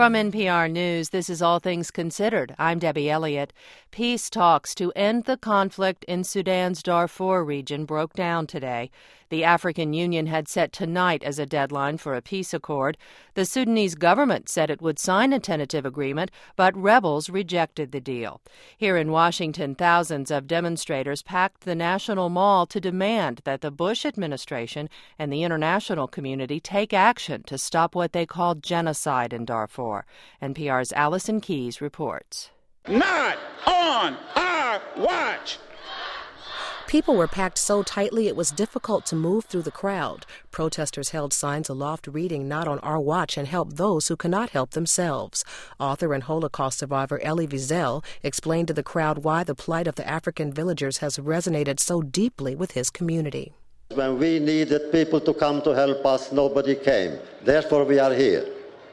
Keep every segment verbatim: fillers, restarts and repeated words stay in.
From N P R News, this is All Things Considered. I'm Debbie Elliott. Peace talks to end the conflict in Sudan's Darfur region broke down today. The African Union had set tonight as a deadline for a peace accord. The Sudanese government said it would sign a tentative agreement, but rebels rejected the deal. Here in Washington, thousands of demonstrators packed the National Mall to demand that the Bush administration and the international community take action to stop what they called genocide in Darfur. N P R's Allison Keyes reports. Not on our watch! People were packed so tightly it was difficult to move through the crowd. Protesters held signs aloft reading "Not on our watch" and "Help those who cannot help themselves." Author and Holocaust survivor Elie Wiesel explained to the crowd why the plight of the African villagers has resonated so deeply with his community. When we needed people to come to help us, nobody came. Therefore, we are here.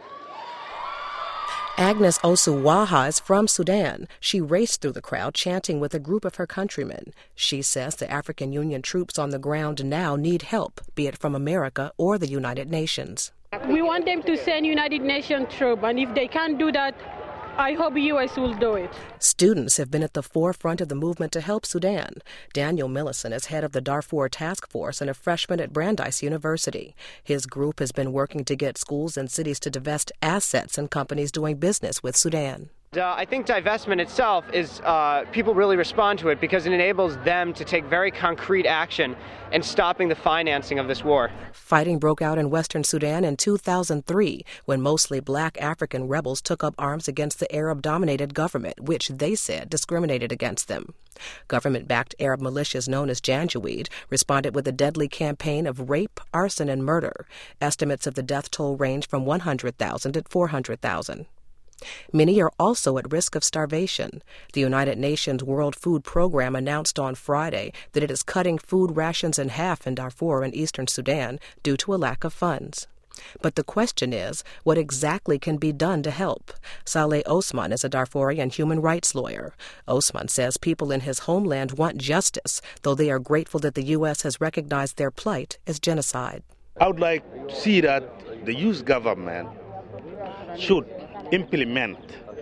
Agnes Osuwaha is from Sudan. She raced through the crowd chanting with a group of her countrymen. She says the African Union troops on the ground now need help, be it from America or the United Nations. We want them to send United Nations troops, and if they can't do that, I hope the U S will do it. Students have been at the forefront of the movement to help Sudan. Daniel Millison is head of the Darfur Task Force and a freshman at Brandeis University. His group has been working to get schools and cities to divest assets in companies doing business with Sudan. Uh, I think divestment itself is, uh, people really respond to it because it enables them to take very concrete action in stopping the financing of this war. Fighting broke out in western Sudan in two thousand three when mostly black African rebels took up arms against the Arab-dominated government, which they said discriminated against them. Government-backed Arab militias known as Janjaweed responded with a deadly campaign of rape, arson, and murder. Estimates of the death toll range from one hundred thousand to four hundred thousand. Many are also at risk of starvation. The United Nations World Food Program announced on Friday that it is cutting food rations in half in Darfur and eastern Sudan due to a lack of funds. But the question is, what exactly can be done to help? Saleh Osman is a Darfurian human rights lawyer. Osman says people in his homeland want justice, though they are grateful that the U S has recognized their plight as genocide. I would like to see that the U S government should implement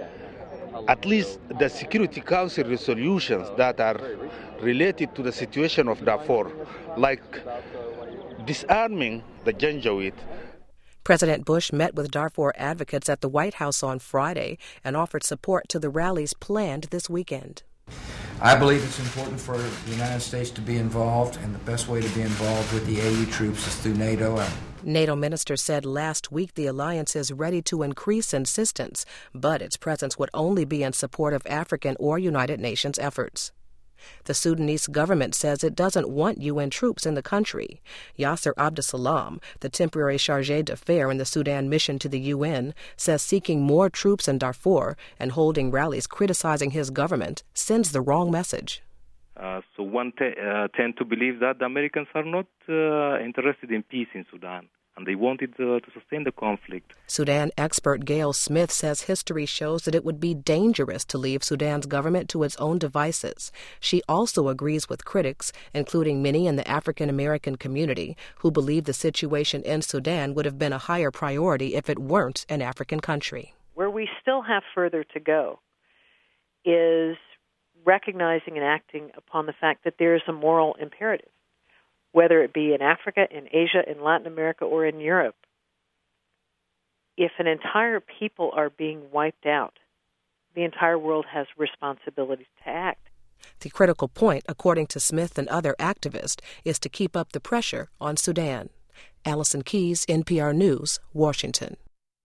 at least the Security Council resolutions that are related to the situation of Darfur, like disarming the Janjaweed. President Bush met with Darfur advocates at the White House on Friday and offered support to the rallies planned this weekend. I believe it's important for the United States to be involved, and the best way to be involved with the A U troops is through NATO. NATO ministers said last week the alliance is ready to increase insistence, but its presence would only be in support of African or United Nations efforts. The Sudanese government says it doesn't want U N troops in the country. Yasser Abdesalam, the temporary chargé d'affaires in the Sudan mission to the U N, says seeking more troops in Darfur and holding rallies criticizing his government sends the wrong message. Uh, so one te- uh, tend to believe that the Americans are not uh, interested in peace in Sudan, and they wanted uh, to sustain the conflict. Sudan expert Gail Smith says history shows that it would be dangerous to leave Sudan's government to its own devices. She also agrees with critics, including many in the African American community, who believe the situation in Sudan would have been a higher priority if it weren't an African country. Where we still have further to go is recognizing and acting upon the fact that there is a moral imperative, whether it be in Africa, in Asia, in Latin America, or in Europe. If an entire people are being wiped out, the entire world has responsibility to act. The critical point, according to Smith and other activists, is to keep up the pressure on Sudan. Allison Keyes, N P R News, Washington.